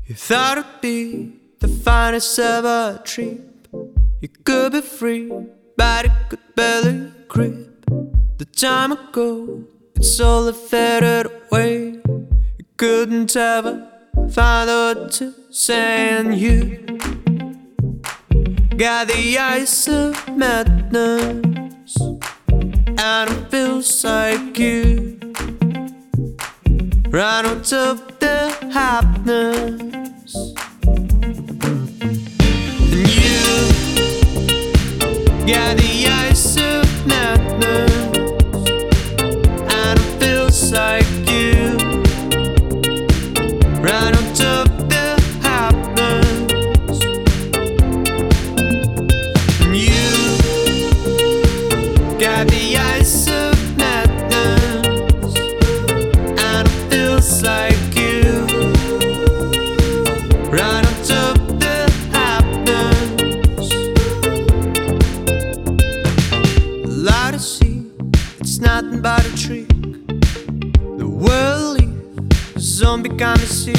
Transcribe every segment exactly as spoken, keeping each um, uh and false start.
You thought it'd be the finest ever trip. You could be free, but it could barely grip. The time ago, it's all that faded away. You couldn't ever find what to say, and you got the eyes of madness, and it feels like you right out of the happiness. And you got the eyes of madness, and it feels like you right out of the happiness. And you got the eyes of madness, and it feels like you right on top of the happiness. Light to see, it's nothing but a trick. The world leaves, zombie kind of see.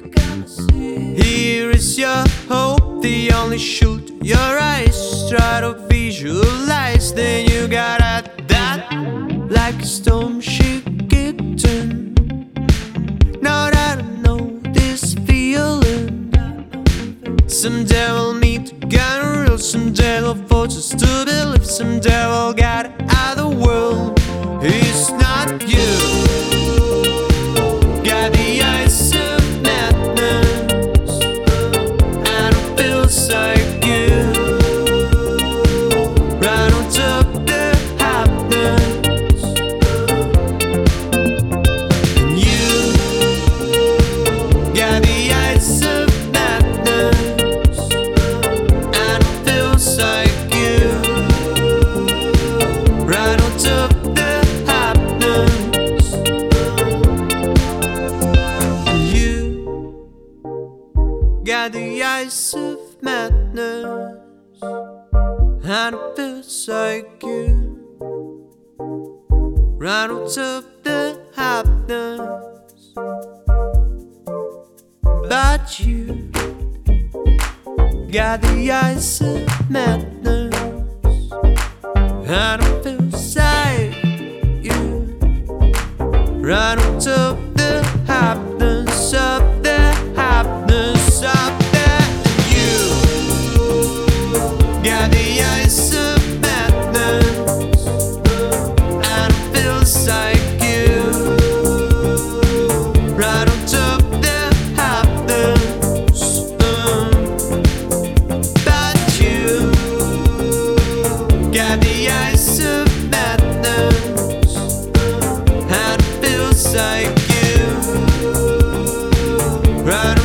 Here is your hope, the only shoot your eyes. Try to visualize, then you got at that like a storm shaking. Now that I know this feeling, someday we'll meet again real. Someday we'll force us to believe. Someday we'll get out of the world. It's not you. Got the eyes of madness, and it feels like you right on top of the happiness. And you got the eyes of madness, and it feels like you right on top of the happiness. And you got the eyes of madness, and it feels like you right on top of the happiness. But you got the eyes of madness, and it feels like you right on top of the happiness, of the happiness, of that. You got the eyes of madness, and it feels like you right on top of the happiness. uh. But you got the eyes of madness, and it feels like you right